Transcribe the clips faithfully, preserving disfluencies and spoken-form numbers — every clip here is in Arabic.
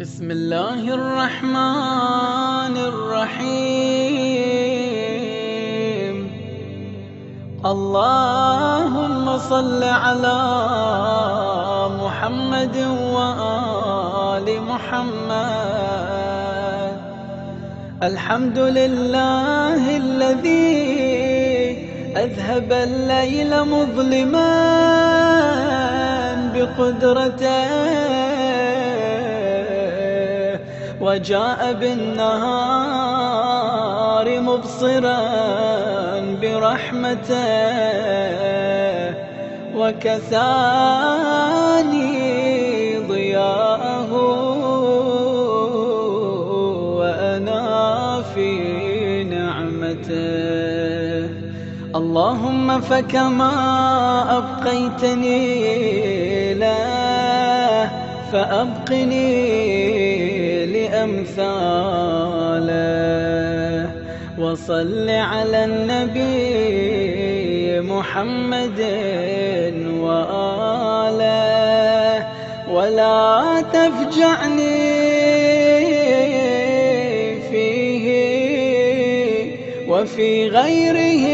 بسم الله الرحمن الرحيم. اللهم صل على محمد وآل محمد. الحمد لله الذي أذهب الليل مظلما بقدرته وجاء بالنهار مبصرا برحمته وكساني ضياءه وأنا في نعمته. اللهم فكما أبقيتني له فأبقني لأمثاله. وصل على النبي محمد وآله ولا تفجعني فيه وفي غيره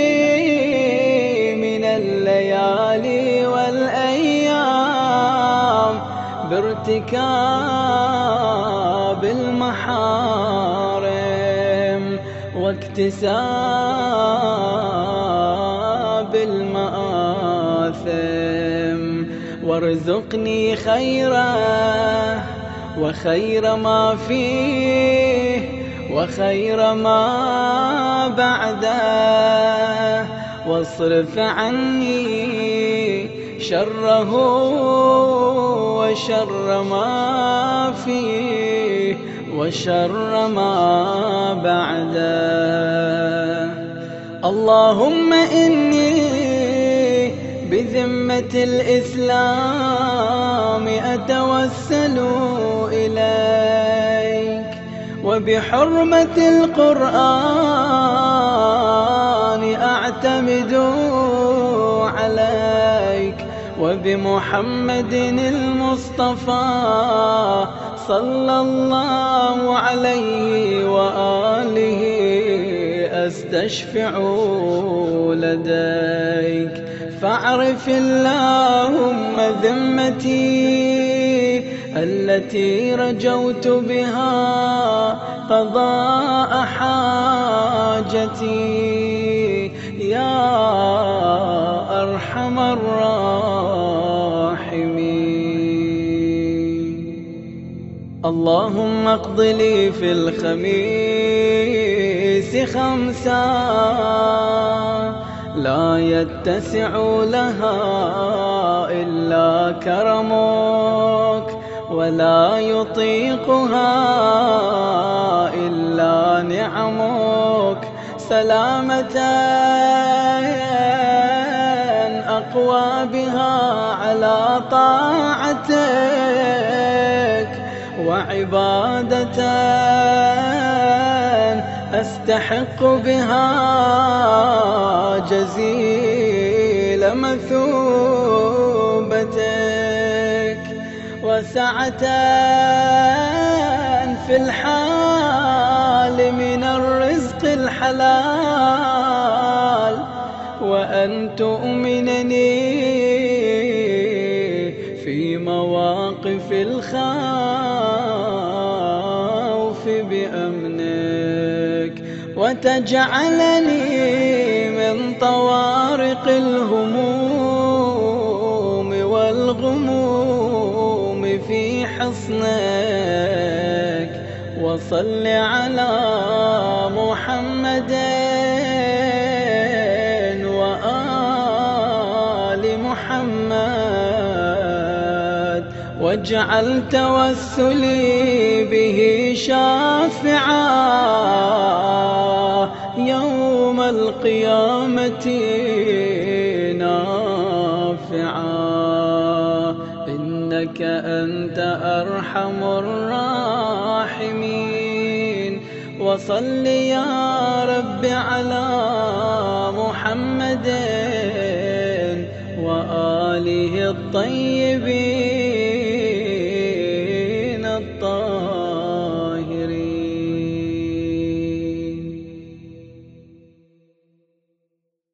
من الليالي والأيام بارتكاب المحارم واكتساب المآثم. وارزقني خيره وخير ما فيه وخير ما بعده. واصرف عني شره وشر ما فيه وشر ما بعده. اللهم إني بذمة الإسلام أتوسل إليك وبحرمة القرآن أعتمد عليك وبمحمد المصطفى صلى الله عليه وآله أستشفع لديك. فاعرف اللهم ذمتي التي رجوت بها قضاء حاجتي يا أرحم الراحمين. اللهم اقض لي في الخميس خمسا لا يتسع لها إلا كرمك ولا يطيقها إلا نعمك. سلامة أقوى بها على طاعتك وعبادة أستحق بها جزيل مثوبتك. وسعة في الحال من الرزق الحلال وأن تؤمنني في مواقف الخوف بأمنك وتجعلني من طوارق الهموم والغموم في حصنك. وصل على محمد وآل محمد واجعل توسلي به شافعا يوم القيامة نافعا. إنك أنت أرحم الراحمين. وصل يا رب على محمد وآله الطيبين